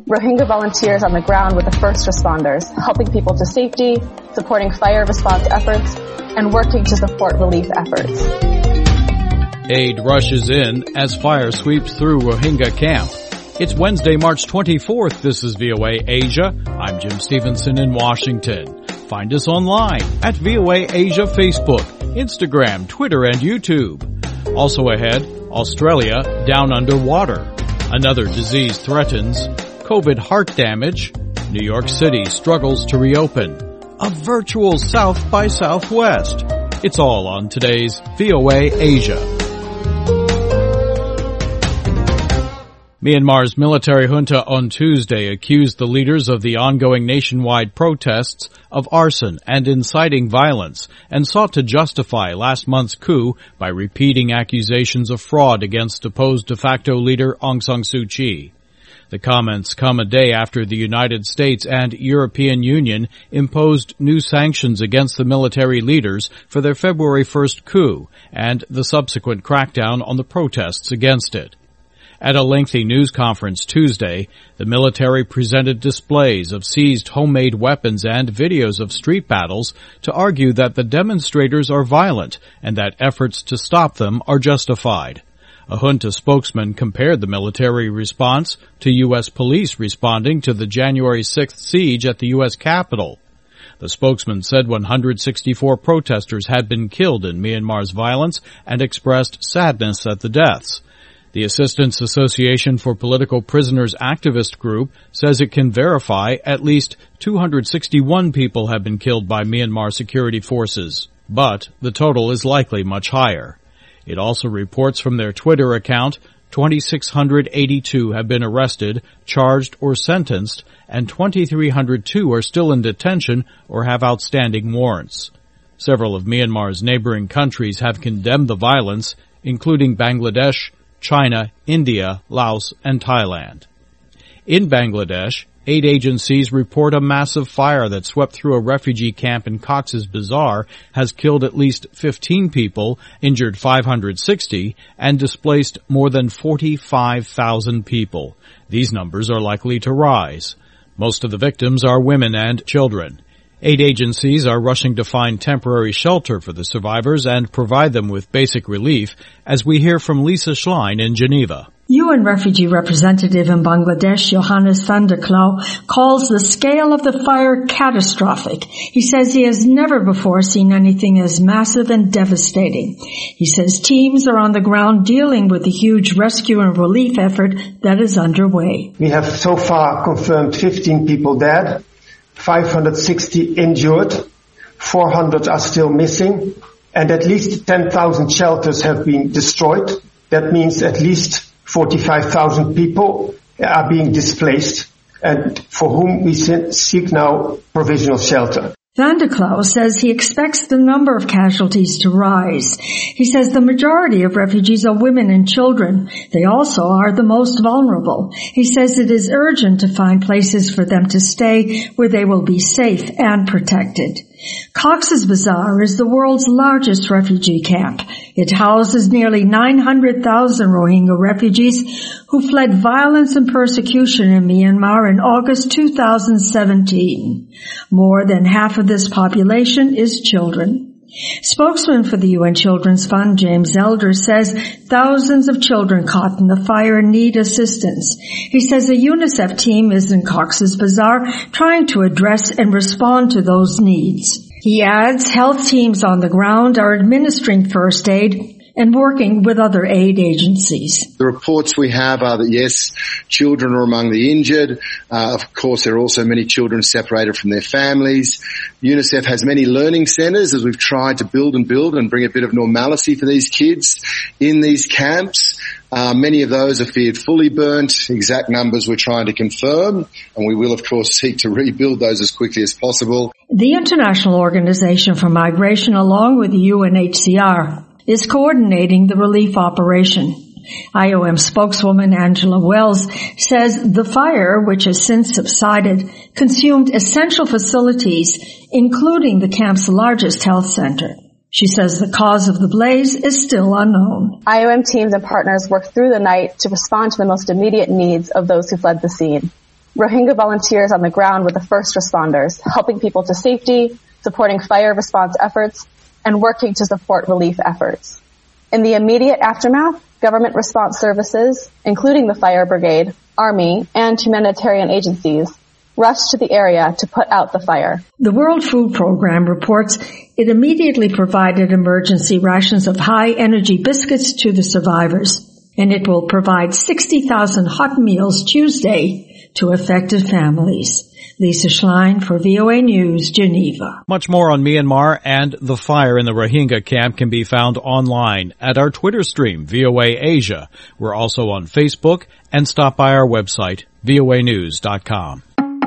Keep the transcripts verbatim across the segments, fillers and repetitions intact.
Rohingya volunteers on the ground with the first responders, helping people to safety, supporting fire response efforts, and working to support relief efforts. Aid rushes in as fire sweeps through Rohingya camp. It's Wednesday, March twenty-fourth. This is V O A Asia. I'm Jim Stevenson in Washington. Find us online at V O A Asia Facebook, Instagram, Twitter, and YouTube. Also ahead, Australia down underwater. Another disease threatens. COVID heart damage. New York City struggles to reopen. A virtual South by Southwest. It's all on today's V O A Asia. Myanmar's military junta on Tuesday accused the leaders of the ongoing nationwide protests of arson and inciting violence and sought to justify last month's coup by repeating accusations of fraud against deposed de facto leader Aung San Suu Kyi. The comments come a day after the United States and European Union imposed new sanctions against the military leaders for their February first coup and the subsequent crackdown on the protests against it. At a lengthy news conference Tuesday, the military presented displays of seized homemade weapons and videos of street battles to argue that the demonstrators are violent and that efforts to stop them are justified. A junta spokesman compared the military response to U S police responding to the January sixth siege at the U S Capitol. The spokesman said one hundred sixty-four protesters had been killed in Myanmar's violence and expressed sadness at the deaths. The Assistance Association for Political Prisoners activist group says it can verify at least two hundred sixty-one people have been killed by Myanmar security forces, but the total is likely much higher. It also reports from their Twitter account two thousand six hundred eighty-two have been arrested, charged, or sentenced, and two thousand three hundred two are still in detention or have outstanding warrants. Several of Myanmar's neighboring countries have condemned the violence, including Bangladesh, China, India, Laos, and Thailand. In Bangladesh, aid agencies report a massive fire that swept through a refugee camp in Cox's Bazar has killed at least fifteen people, injured five hundred sixty, and displaced more than forty-five thousand people. These numbers are likely to rise. Most of the victims are women and children. Aid agencies are rushing to find temporary shelter for the survivors and provide them with basic relief, as we hear from Lisa Schlein in Geneva. U N refugee representative in Bangladesh, Johannes van der Klauw, calls the scale of the fire catastrophic. He says he has never before seen anything as massive and devastating. He says teams are on the ground dealing with the huge rescue and relief effort that is underway. We have so far confirmed fifteen people dead, five hundred sixty injured, four hundred are still missing, and at least ten thousand shelters have been destroyed. That means at least forty-five thousand people are being displaced, and for whom we seek now provisional shelter. Van der Klauw says he expects the number of casualties to rise. He says the majority of refugees are women and children. They also are the most vulnerable. He says it is urgent to find places for them to stay where they will be safe and protected. Cox's Bazar is the world's largest refugee camp. It houses nearly nine hundred thousand Rohingya refugees who fled violence and persecution in Myanmar in August two thousand seventeen. More than half of this population is children. Spokesman for the U N Children's Fund, James Elder, says thousands of children caught in the fire need assistance. He says a UNICEF team is in Cox's Bazar trying to address and respond to those needs. He adds health teams on the ground are administering first aid and working with other aid agencies. The reports we have are that, yes, children are among the injured. Uh, of course, there are also many children separated from their families. UNICEF has many learning centres as we've tried to build and build and bring a bit of normalcy for these kids in these camps. Uh, many of those are feared fully burnt. Exact numbers we're trying to confirm, and we will, of course, seek to rebuild those as quickly as possible. The International Organization for Migration, along with the U N H C R, is coordinating the relief operation. I O M spokeswoman Angela Wells says the fire, which has since subsided, consumed essential facilities, including the camp's largest health center. She says the cause of the blaze is still unknown. I O M teams and partners worked through the night to respond to the most immediate needs of those who fled the scene. Rohingya volunteers on the ground with the first responders, helping people to safety, supporting fire response efforts, and working to support relief efforts. In the immediate aftermath, government response services, including the fire brigade, army, and humanitarian agencies, rushed to the area to put out the fire. The World Food Program reports it immediately provided emergency rations of high-energy biscuits to the survivors, and it will provide sixty thousand hot meals Tuesday to affected families. Lisa Schlein for V O A News, Geneva. Much more on Myanmar and the fire in the Rohingya camp can be found online at our Twitter stream, V O A Asia. We're also on Facebook, and stop by our website, V O A news dot com.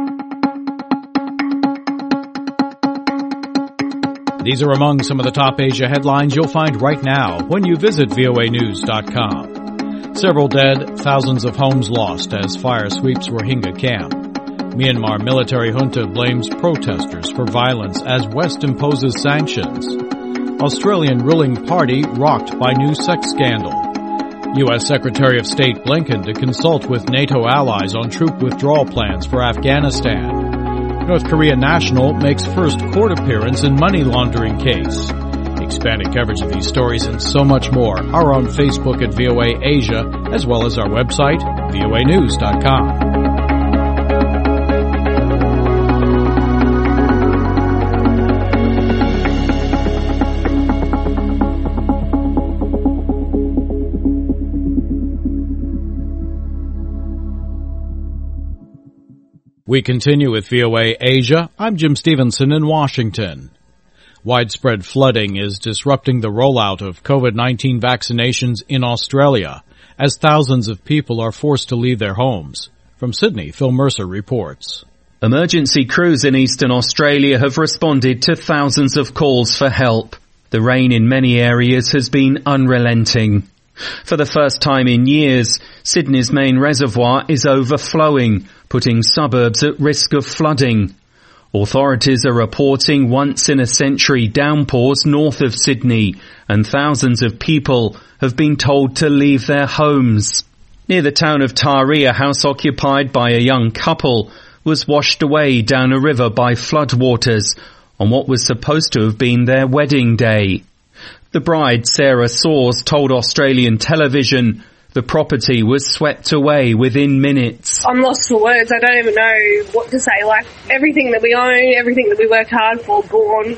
These are among some of the top Asia headlines you'll find right now when you visit V O A news dot com. Several dead, thousands of homes lost as fire sweeps Rohingya camp. Myanmar military junta blames protesters for violence as West imposes sanctions. Australian ruling party rocked by new sex scandal. U S Secretary of State Blinken to consult with NATO allies on troop withdrawal plans for Afghanistan. North Korea national makes first court appearance in money laundering case. Expanded coverage of these stories and so much more are on Facebook at V O A Asia, as well as our website, V O A news dot com. We continue with V O A Asia. I'm Jim Stevenson in Washington. Widespread flooding is disrupting the rollout of COVID nineteen vaccinations in Australia as thousands of people are forced to leave their homes. From Sydney, Phil Mercer reports. Emergency crews in eastern Australia have responded to thousands of calls for help. The rain in many areas has been unrelenting. For the first time in years, Sydney's main reservoir is overflowing, putting suburbs at risk of flooding. Authorities are reporting once-in-a-century downpours north of Sydney, and thousands of people have been told to leave their homes. Near the town of Taree, a house occupied by a young couple was washed away down a river by floodwaters on what was supposed to have been their wedding day. The bride, Sarah Soares, told Australian television the property was swept away within minutes. I'm lost for words. I don't even know what to say. Like, everything that we own, everything that we worked hard for, gone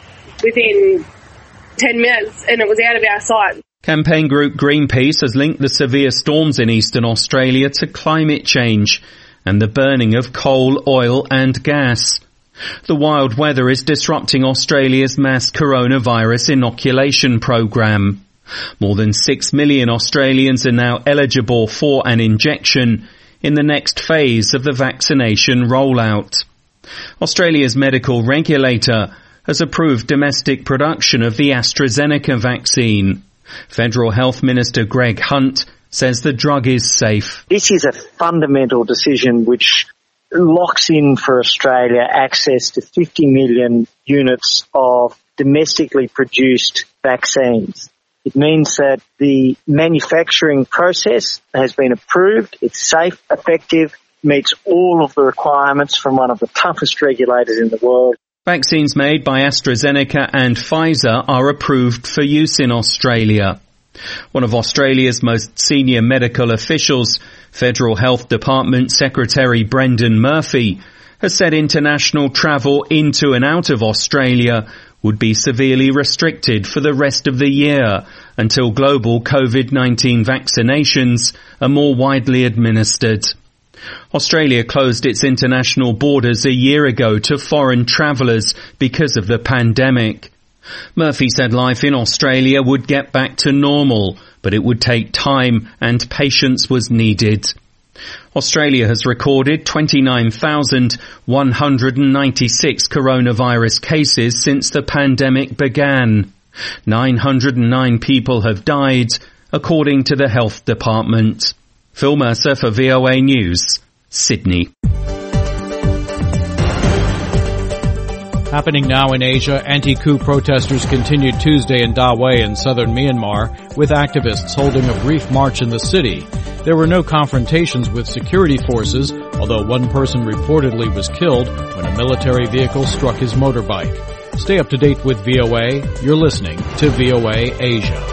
within ten minutes, and it was out of our sight. Campaign group Greenpeace has linked the severe storms in eastern Australia to climate change and the burning of coal, oil and gas. The wild weather is disrupting Australia's mass coronavirus inoculation program. More than six million Australians are now eligible for an injection in the next phase of the vaccination rollout. Australia's medical regulator has approved domestic production of the AstraZeneca vaccine. Federal Health Minister Greg Hunt says the drug is safe. This is a fundamental decision which locks in for Australia access to fifty million units of domestically produced vaccines. It means that the manufacturing process has been approved, it's safe, effective, meets all of the requirements from one of the toughest regulators in the world. Vaccines made by AstraZeneca and Pfizer are approved for use in Australia. One of Australia's most senior medical officials, Federal Health Department Secretary Brendan Murphy, has said international travel into and out of Australia would be severely restricted for the rest of the year until global COVID nineteen vaccinations are more widely administered. Australia closed its international borders a year ago to foreign travellers because of the pandemic. Murphy said life in Australia would get back to normal, but it would take time and patience was needed. Australia has recorded twenty-nine thousand one hundred ninety-six coronavirus cases since the pandemic began. nine hundred nine people have died, according to the Health Department. Phil Mercer for V O A News, Sydney. Happening now in Asia, anti-coup protesters continued Tuesday in Dawei in southern Myanmar, with activists holding a brief march in the city. There were no confrontations with security forces, although one person reportedly was killed when a military vehicle struck his motorbike. Stay up to date with V O A. You're listening to V O A Asia.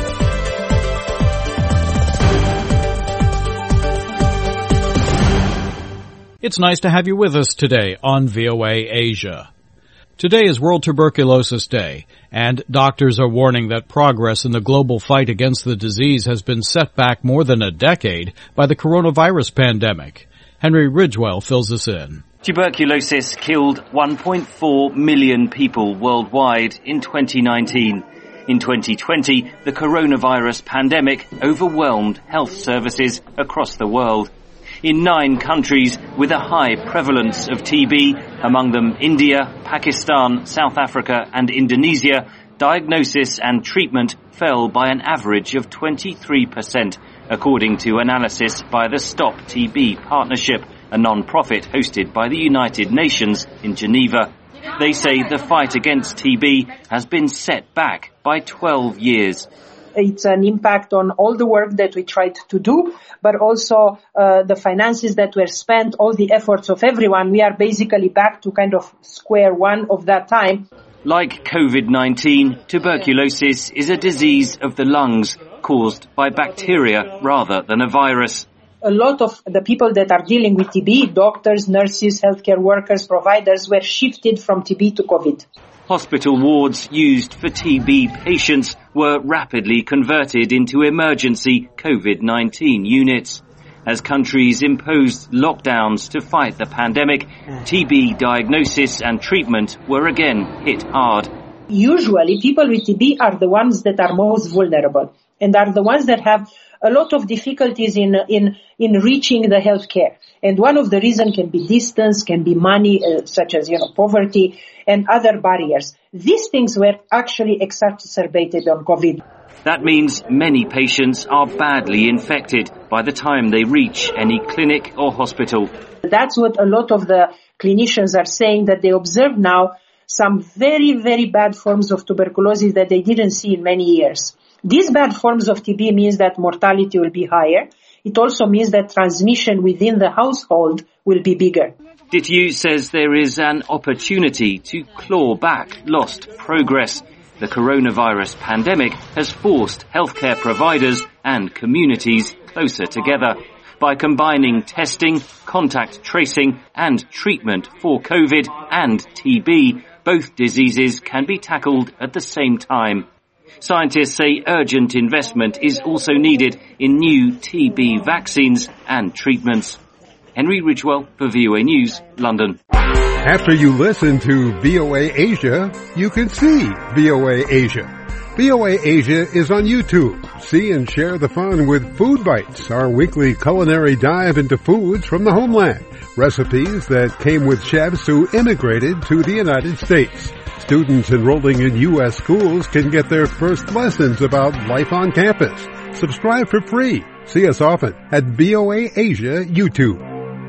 It's nice to have you with us today on V O A Asia. Today is World Tuberculosis Day, and doctors are warning that progress in the global fight against the disease has been set back more than a decade by the coronavirus pandemic. Henry Ridgewell fills us in. Tuberculosis killed one point four million people worldwide in twenty nineteen. In twenty twenty, the coronavirus pandemic overwhelmed health services across the world. In nine countries with a high prevalence of T B, among them India, Pakistan, South Africa and Indonesia, diagnosis and treatment fell by an average of twenty-three percent, according to analysis by the Stop T B Partnership, a non-profit hosted by the United Nations in Geneva. They say the fight against T B has been set back by twelve years. It's an impact on all the work that we tried to do, but also uh, the finances that were spent, all the efforts of everyone. We are basically back to kind of square one of that time. Like COVID nineteen, tuberculosis is a disease of the lungs caused by bacteria rather than a virus. A lot of the people that are dealing with T B, doctors, nurses, healthcare workers, providers, were shifted from T B to COVID. Hospital wards used for T B patients were rapidly converted into emergency COVID nineteen units. As countries imposed lockdowns to fight the pandemic, T B diagnosis and treatment were again hit hard. Usually, people with T B are the ones that are most vulnerable and are the ones that have a lot of difficulties in in in reaching the health care. And one of the reasons can be distance, can be money, uh, such as, you know, poverty and other barriers. These things were actually exacerbated on COVID. That means many patients are badly infected by the time they reach any clinic or hospital. That's what a lot of the clinicians are saying, that they observe now some very, very bad forms of tuberculosis that they didn't see in many years. These bad forms of T B means that mortality will be higher. It also means that transmission within the household will be bigger. Dityu says there is an opportunity to claw back lost progress. The coronavirus pandemic has forced healthcare providers and communities closer together. By combining testing, contact tracing and treatment for COVID and T B, both diseases can be tackled at the same time. Scientists say urgent investment is also needed in new T B vaccines and treatments. Henry Ridgewell for V O A News, London. After you listen to V O A Asia, you can see V O A Asia. V O A Asia is on YouTube. See and share the fun with Food Bites, our weekly culinary dive into foods from the homeland. Recipes that came with chefs who immigrated to the United States. Students enrolling in U S schools can get their first lessons about life on campus. Subscribe for free. See us often at V O A Asia YouTube.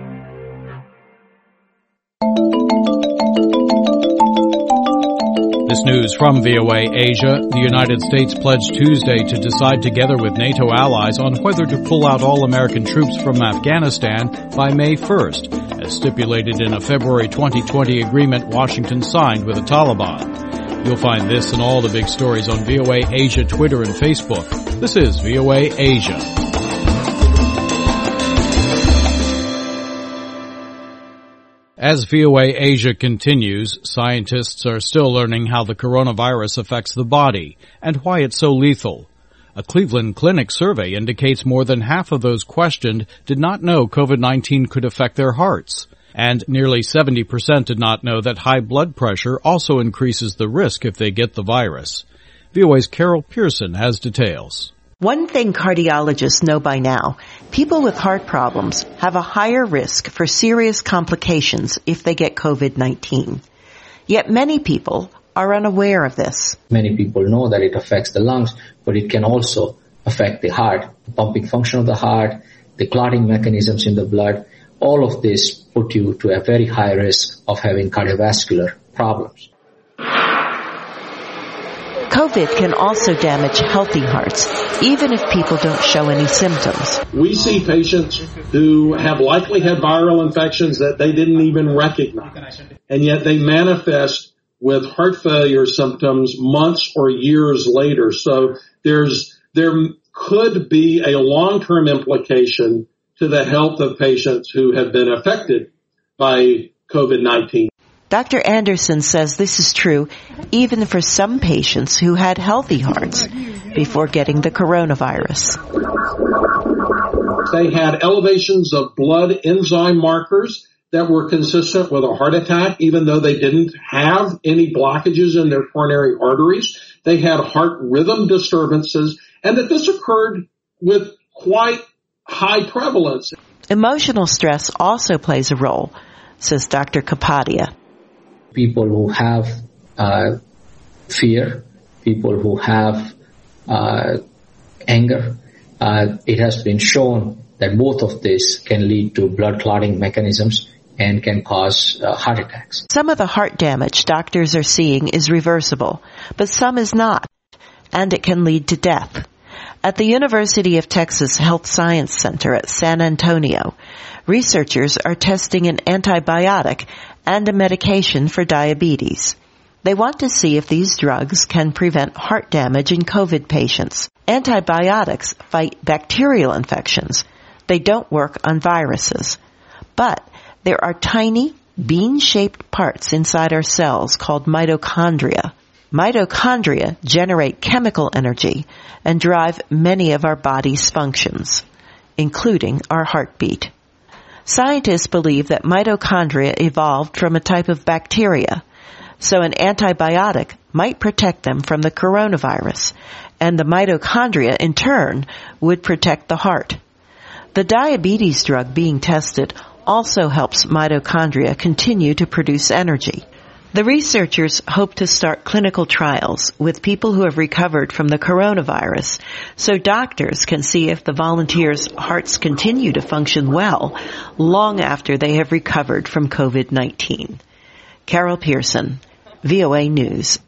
This news from V O A Asia. The United States pledged Tuesday to decide together with NATO allies on whether to pull out all American troops from Afghanistan by May first, as stipulated in a February twenty twenty agreement Washington signed with the Taliban. You'll find this and all the big stories on V O A Asia Twitter and Facebook. This is V O A Asia. As V O A Asia continues, scientists are still learning how the coronavirus affects the body and why it's so lethal. A Cleveland Clinic survey indicates more than half of those questioned did not know COVID nineteen could affect their hearts, and nearly seventy percent did not know that high blood pressure also increases the risk if they get the virus. V O A's Carol Pearson has details. One thing cardiologists know by now, people with heart problems have a higher risk for serious complications if they get COVID nineteen. Yet many people are unaware of this. Many people know that it affects the lungs, but it can also affect the heart, the pumping function of the heart, the clotting mechanisms in the blood. All of this put you to a very high risk of having cardiovascular problems. COVID can also damage healthy hearts, even if people don't show any symptoms. We see patients who have likely had viral infections that they didn't even recognize, and yet they manifest with heart failure symptoms months or years later. So there's there could be a long-term implication to the health of patients who have been affected by COVID nineteen. Doctor Anderson says this is true even for some patients who had healthy hearts before getting the coronavirus. They had elevations of blood enzyme markers that were consistent with a heart attack, even though they didn't have any blockages in their coronary arteries. They had heart rhythm disturbances, and that this occurred with quite high prevalence. Emotional stress also plays a role, says Doctor Kapadia. People who have uh, fear, people who have uh, anger, uh, it has been shown that both of this can lead to blood clotting mechanisms and can cause uh, heart attacks. Some of the heart damage doctors are seeing is reversible, but some is not, and it can lead to death. At the University of Texas Health Science Center at San Antonio, researchers are testing an antibiotic and a medication for diabetes. They want to see if these drugs can prevent heart damage in COVID patients. Antibiotics fight bacterial infections. They don't work on viruses. But there are tiny, bean-shaped parts inside our cells called mitochondria. Mitochondria generate chemical energy and drive many of our body's functions, including our heartbeat. Scientists believe that mitochondria evolved from a type of bacteria, so an antibiotic might protect them from the coronavirus, and the mitochondria in turn would protect the heart. The diabetes drug being tested also helps mitochondria continue to produce energy. The researchers hope to start clinical trials with people who have recovered from the coronavirus so doctors can see if the volunteers' hearts continue to function well long after they have recovered from COVID nineteen. Carol Pearson, V O A News.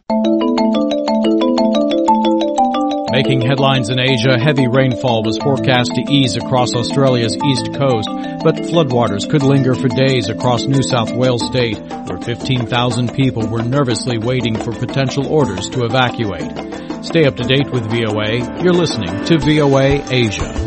Making headlines in Asia, heavy rainfall was forecast to ease across Australia's east coast, but floodwaters could linger for days across New South Wales state, where fifteen thousand people were nervously waiting for potential orders to evacuate. Stay up to date with V O A. You're listening to V O A Asia.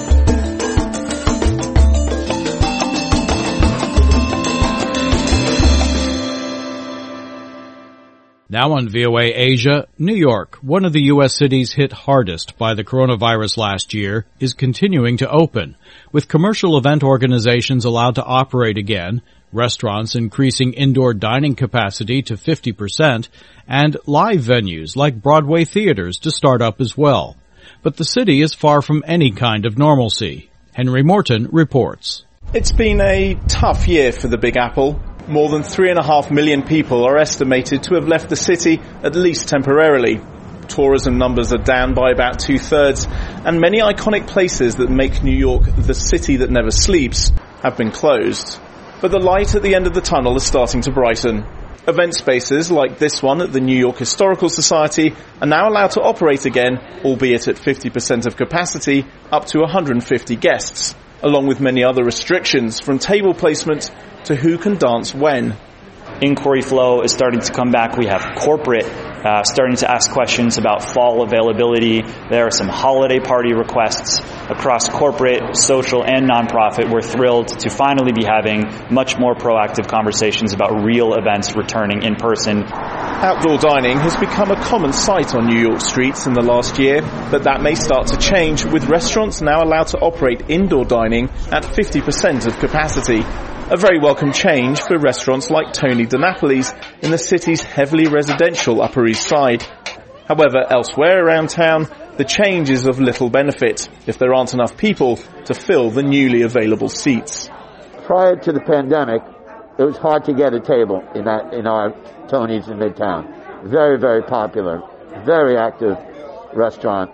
Now on V O A Asia, New York, one of the U S cities hit hardest by the coronavirus last year, is continuing to open, with commercial event organizations allowed to operate again, restaurants increasing indoor dining capacity to fifty percent, and live venues like Broadway theaters to start up as well. But the city is far from any kind of normalcy. Henry Morton reports. It's been a tough year for the Big Apple. More than three and a half million people are estimated to have left the city, at least temporarily. Tourism numbers are down by about two-thirds, and many iconic places that make New York the city that never sleeps have been closed. But the light at the end of the tunnel is starting to brighten. Event spaces like this one at the New York Historical Society are now allowed to operate again, albeit at fifty percent of capacity, up to one hundred fifty guests, along with many other restrictions from table placement to who can dance when. Inquiry flow is starting to come back. We have corporate uh, starting to ask questions about fall availability. There are some holiday party requests across corporate, social, and nonprofit. We're thrilled to finally be having much more proactive conversations about real events returning in person. Outdoor dining has become a common sight on New York streets in the last year, but that may start to change, with restaurants now allowed to operate indoor dining at fifty percent of capacity. A very welcome change for restaurants like Tony DiNapoli's in the city's heavily residential Upper East Side. However, elsewhere around town, the change is of little benefit if there aren't enough people to fill the newly available seats. Prior to the pandemic, it was hard to get a table in that in our Tony's in Midtown. Very, very popular, very active restaurant.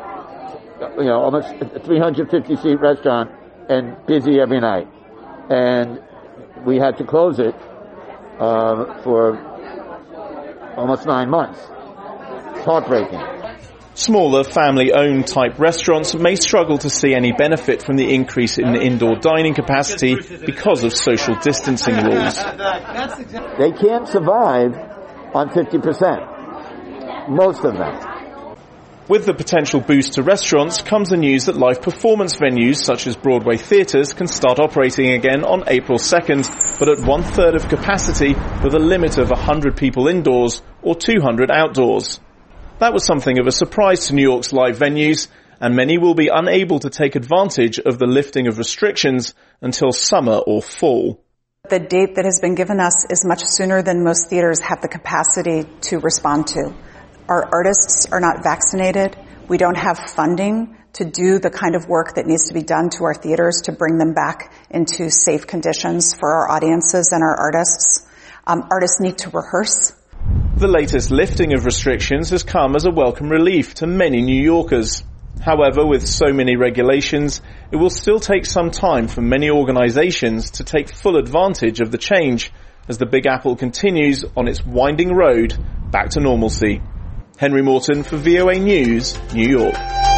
You know, almost a three hundred fifty seat restaurant and busy every night. And we had to close it uh, for almost nine months. It's heartbreaking. Smaller, family-owned type restaurants may struggle to see any benefit from the increase in indoor dining capacity because of social distancing rules. They can't survive on fifty percent. Most of them. With the potential boost to restaurants comes the news that live performance venues such as Broadway theatres can start operating again on April second, but at one-third of capacity with a limit of one hundred people indoors or two hundred outdoors. That was something of a surprise to New York's live venues, and many will be unable to take advantage of the lifting of restrictions until summer or fall. The date that has been given us is much sooner than most theaters have the capacity to respond to. Our artists are not vaccinated. We don't have funding to do the kind of work that needs to be done to our theaters to bring them back into safe conditions for our audiences and our artists. Um, artists need to rehearse. The latest lifting of restrictions has come as a welcome relief to many New Yorkers. However, with so many regulations, it will still take some time for many organizations to take full advantage of the change as the Big Apple continues on its winding road back to normalcy. Henry Morton for V O A News, New York.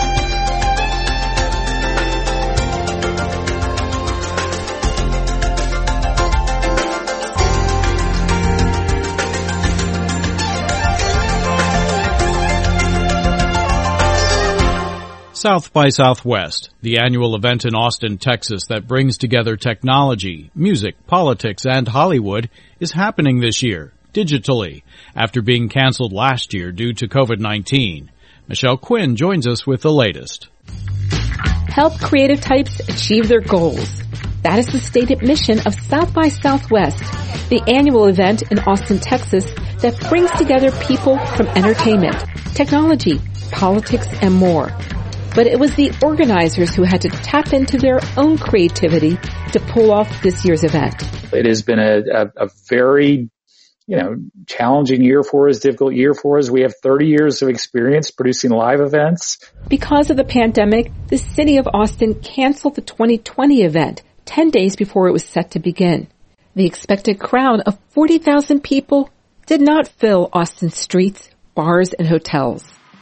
South by Southwest, the annual event in Austin, Texas that brings together technology, music, politics, and Hollywood, is happening this year, digitally, after being canceled last year due to COVID nineteen. Michelle Quinn joins us with the latest. Help creative types achieve their goals. That is the stated mission of South by Southwest, the annual event in Austin, Texas that brings together people from entertainment, technology, politics, and more. But it was the organizers who had to tap into their own creativity to pull off this year's event. It has been a, a, a very, you know, challenging year for us, difficult year for us. We have thirty years of experience producing live events. Because of the pandemic, the city of Austin canceled the twenty twenty event ten days before it was set to begin. The expected crowd of forty thousand people did not fill Austin's streets, bars, and hotels.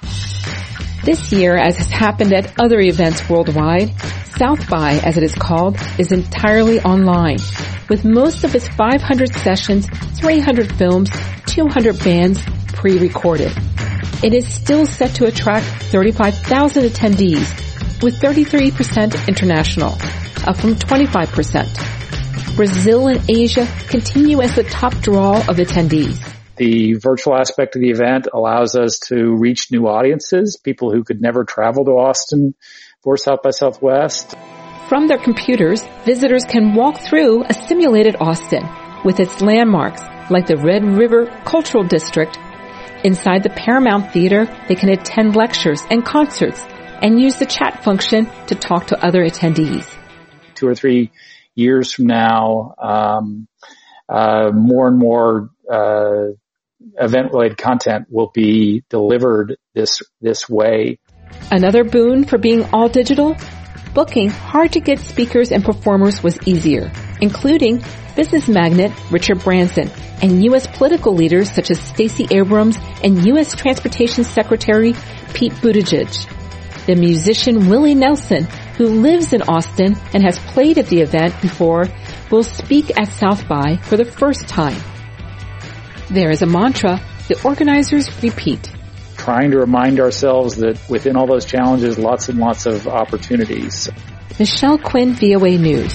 This year, as has happened at other events worldwide, South by, as it is called, is entirely online, with most of its five hundred sessions, three hundred films, two hundred bands pre-recorded. It is still set to attract thirty-five thousand attendees, with thirty-three percent international, up from twenty-five percent. Brazil and Asia continue as the top draw of attendees. The virtual aspect of the event allows us to reach new audiences, people who could never travel to Austin for South by Southwest. From their computers, visitors can walk through a simulated Austin with its landmarks like the Red River Cultural District. Inside the Paramount Theater, they can attend lectures and concerts and use the chat function to talk to other attendees. Two or three years from now, um, uh, more and more uh event-related content will be delivered this this way. Another boon for being all digital? Booking hard-to-get speakers and performers was easier, including business magnate Richard Branson and U S political leaders such as Stacey Abrams and U S Transportation Secretary Pete Buttigieg. The musician Willie Nelson, who lives in Austin and has played at the event before, will speak at South by for the first time. There is a mantra the organizers repeat. Trying to remind ourselves that within all those challenges, lots and lots of opportunities. Michelle Quinn, V O A News.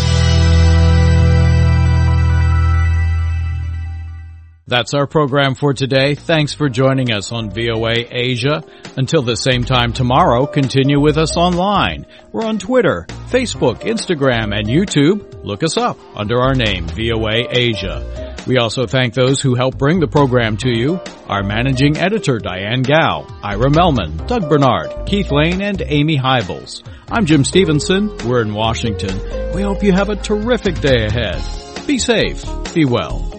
That's our program for today. Thanks for joining us on V O A Asia. Until the same time tomorrow, continue with us online. We're on Twitter, Facebook, Instagram, and YouTube. Look us up under our name, V O A Asia. We also thank those who help bring the program to you. Our managing editor, Diane Gao, Ira Melman, Doug Bernard, Keith Lane, and Amy Hybels. I'm Jim Stevenson. We're in Washington. We hope you have a terrific day ahead. Be safe. Be well.